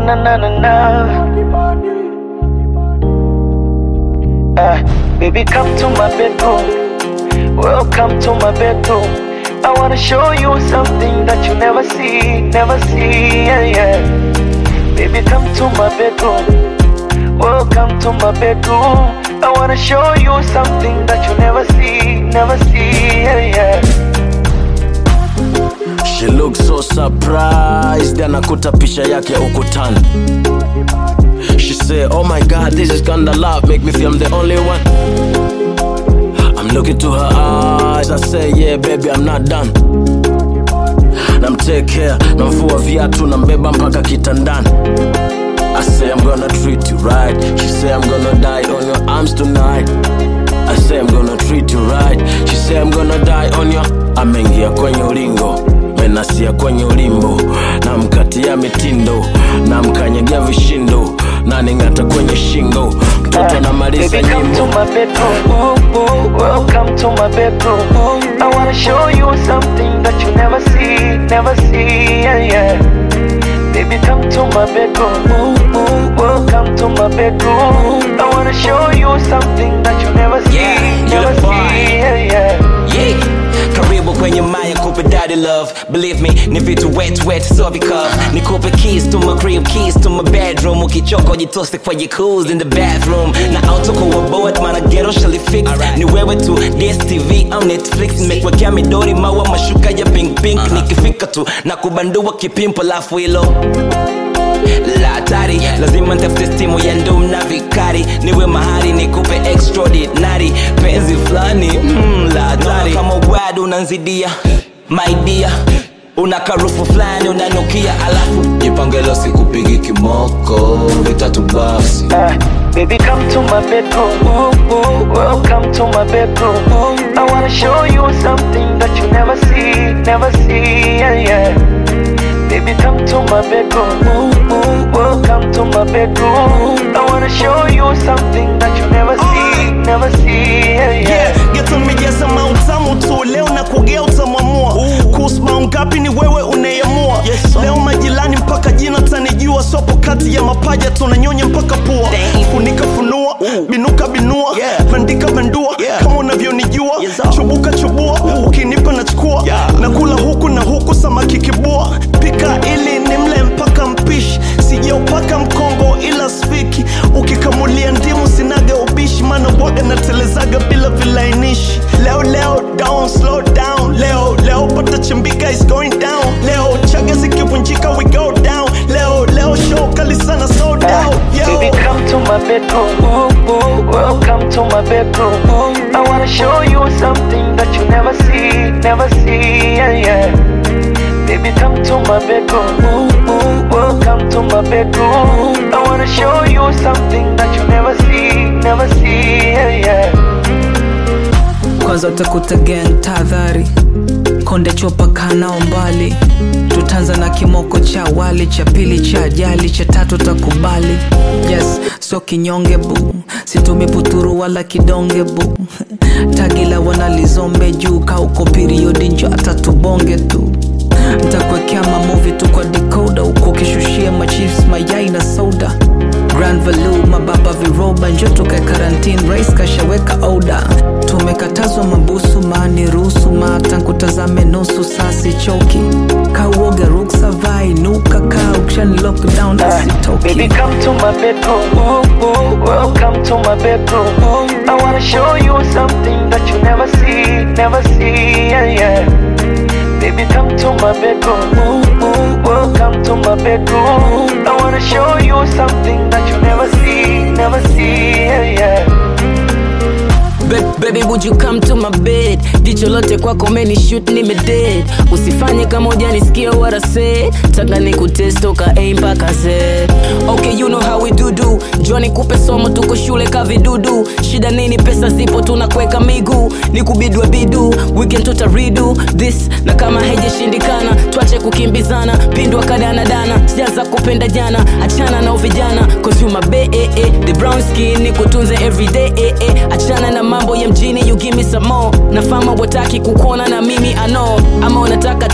na na na na. Baby, come to my bedroom. Welcome to my bedroom. I wanna show you something that you never see, yeah, yeah. Baby, come to my bedroom. Welcome to my bedroom. I wanna show you something that you never see, yeah, yeah. She looks so surprised, anakuta picha yake ukutani. She said, oh my God, this is kinda love, make me feel I'm the only one. I'm looking to her eyes, I say, yeah baby, I'm not done. Namtake care, namvua viatu, nambeba mpaka kitandani. I say I'm gonna treat you right. She say I'm gonna die on your arms tonight. I say I'm gonna treat you right. She say I'm gonna die on your. Amengia kwenye ulingo, menasia kwenye ulimbo, namkatia mitindo, namkanyagia vishindo, naningata kwenye shingo, mtoto anamaliza nyimbo. Baby, come to my bedroom. Welcome to my bedroom. I wanna show you something that you never see, yeah, yeah. Baby, come to my bedroom. Welcome to my bedroom. I wanna show you something that you never see, yeah, yeah. Karibu kwenye maya kupe daddy love. Believe me, ni vitu wet so because nikupe keys to my crib, keys to my bedroom. Ukichoka jitose kwa jacuzzi in the bathroom. Na auto kwa board mana ghetto shall fix. Ni wewe tu DSTV au Netflix. Nimekwekea midori maua mashuka ya pink nikifika tu na kubandua kipimpo lafu hilo la tari, lazima ntafute stimu ya ndum na vikari. Niwe mahari nikupe extraordinary penzi flani, la tari. Kama wadu unanzidia, my dear, una karufu flani unanukia. Alafu jipangelo sikupigi kimoko, vitatu basi. Baby, come to my bedroom. Welcome to my bedroom. I wanna show you something that you never see, yeah, yeah. Baby, come to my bedroom. Welcome to my bedroom. I wanna show you something that you never see, yeah, yeah. Geto mijaza mautamu tu, leo na kugea utamamua. Kusma ngapi ni wewe unayamua. Leo majilani mpaka jina tanijua. Sopo kati ya mapaja tunanyonya mpaka pua. Funika funua, binuka binua, bandika bandua, kama unavyonijua. Chubuka chubua, ukinipa nachukua. Nakula huku na huku samaki kibua. Pika ili nimle mpaka mpishi. Sija upaka mkongo ila spiki. Ukikamulia ndimu sinaga ubishi. Mana waga na telezaga bila vilainishi. Leo down, slow down. Leo pata chimbika is going down. Leo chaga zikivunjika we go down. Leo show kali sana slow down. Baby, come to my bedroom. Welcome to my bedroom. I wanna show you something that you never see, yeah, yeah. Baby, come to my bedroom. Welcome to my bedroom. I wanna show you something that you never see, yeah, yeah. Kwanza utakuta gang tadhari, konde chopa kanao mbali. Tutanza na kimoko cha wali, cha pili cha ajali, cha tatu takubali. Yes, so kinyonge bu, situmi puturu wala kidonge bu. Tagila wanalizombe juu, kauko periodi njo atatubonge tu. Ntakwekea mamovie tu kwa decoder, uko kishushia machiefs mayai na soda. Grand Value, mababa viroba, njo tukae quarantine, race kashaweka order. Tumekatazwa mabusu, maani rusu, matangu tazame nusu, sasi choki. Kauoga ruksa vai, nuka kaa, ukshani lockdown, asitoki. Baby, come to my bedroom. Welcome to my bedroom. I wanna show you something that you never see, yeah, yeah. Baby, come to my bedroom. Welcome to my bedroom. I wanna show you something that you never see, yeah, yeah. Baby, would you come to my bed? Jicho lote kwako meni shoot nime dead. Usifanye kama hujanisikia what I said. Taka nikutest toka A mpaka Z. Okay, you know how we do. Johnny kupe somo tuko shule kavidudu. Shida nini pesa zipo tunakweka miguu. Nikubidwa bidu, weekend tutaridu this. Na kama haijashindikana, tuache kukimbizana. Pindwa kadana dana, sijaanza kupenda jana. Achana na uvijana, cause you my bae. The brown skin nikutunze everyday. Achana na mambo ya mjini, you give me some more. Na fama wataki kukuona na mimi I know. Ama unataka twende wapi?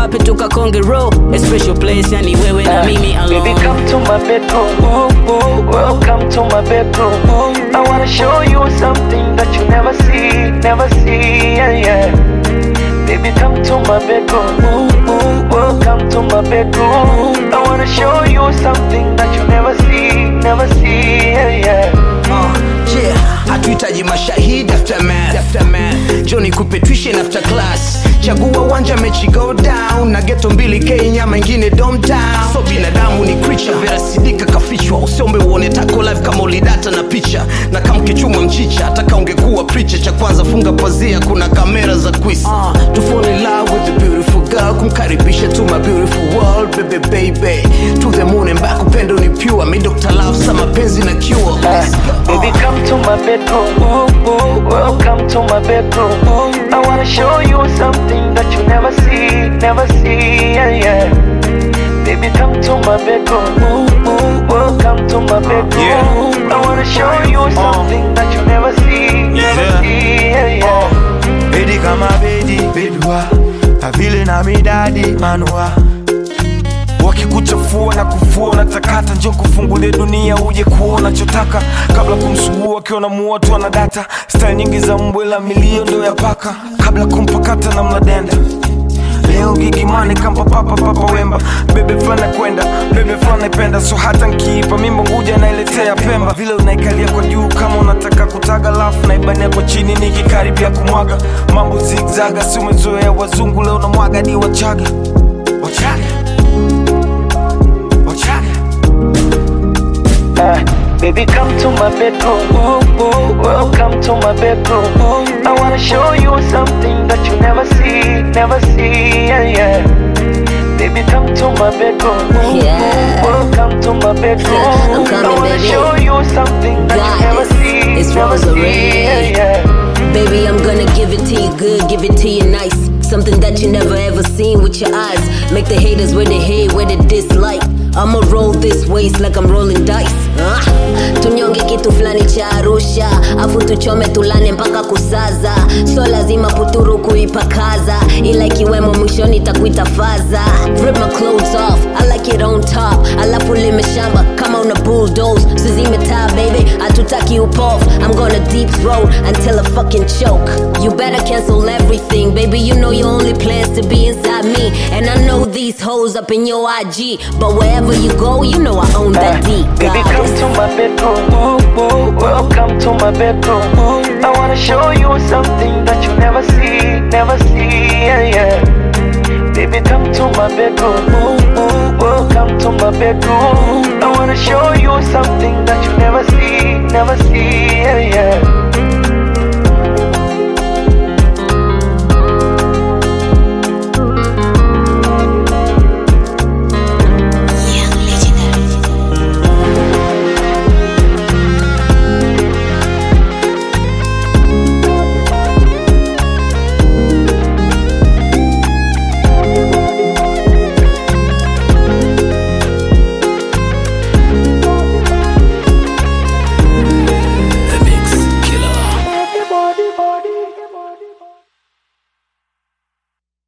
wapi tukakonge roll. A special place, yani wewe na mimi alone. Baby, come to my bedroom. Welcome to my bedroom. I wanna show you something that you never see, yeah. Baby, come to my bedroom. Welcome to my bedroom. I wanna show you something that you never see, yeah. Yeah, hatuhitaji mashahidi aftermath. Johnny kupe tuition after class. Chagua uwanja mechi go down. Na ghetto 2K nyama ingine downtown. So binadamu ni creature, Vera Sidika kafichwa. Usiombe uone tako live kama ulidata na picha. Na kama kichuma mchicha, ataka ungekuwa preacher. Cha kwanza funga pazia, kuna kamera za quiz. To fall in love with a beautiful girl. Kumkaribisha to my beautiful world, baby. To the moon and back, upendo ni pure. Mi Dr. Love, sa mapenzi na cure. Baby, come to my bedroom. Welcome to my bedroom. I wanna show you something that you never see, yeah. Baby, come to my bedroom. Welcome to my bedroom. I wanna show you something that you never see, yeah. Baby kama bedua na vile na midadi manua. Wakikuchafua na kufua unatakata, njoo kufungulia dunia uje kuona chotaka. Kabla kumsugua akiwa na muo tu ana data. Style nyingi za mbwela milio ndo ya paka. Kabla kumpakata na mladenda. Leo gigimani kamba papa wemba. Bebe flana kwenda, bebe flana ipenda. So hata nkiipa mimbo nguja nailetea Pemba. Vile unaikalia kwa juu kama unataka kutaga, lafu naibania kwa chini nikikaribia kumwaga. Mambo zigzaga, si umezoea wazungu, leo na mwaga di wachaga. Baby, come to my bedroom. Welcome to my bedroom. I wanna show you something that you never see, yeah. Baby, come to my bedroom. Yeah. Welcome to my bedroom. I'm coming, I wanna baby. show you something that you never see, It's never Rosary. see, yeah. Baby, I'm gonna give it to you good, give it to you nice. Something that you never ever seen with your eyes. Make the haters where they hate, where they dislike. I'ma roll this waist like I'm rolling dice. Tunyonge kitu flani cha Arusha, afu tuchome tulane mpaka kusaza. So lazima puturu kuipakaza, ila ikiwemo mwishoni takuita faza. Rip my clothes off, I like it on top. Alafu lime shamba kama una bulldoze. Sizime taa baby, hatutaki upof. I'm gonna deep throat until I fucking choke. You better cancel everything, baby. You know your only plans to be inside me. And I know these hoes up in your IG, but wherever you go, you know I own that deep. Baby, come to my bedroom. Welcome to my bedroom. I wanna show you something that you never see, yeah. Baby, come to my bedroom. Welcome to my bedroom. I wanna show you something that you never see, yeah.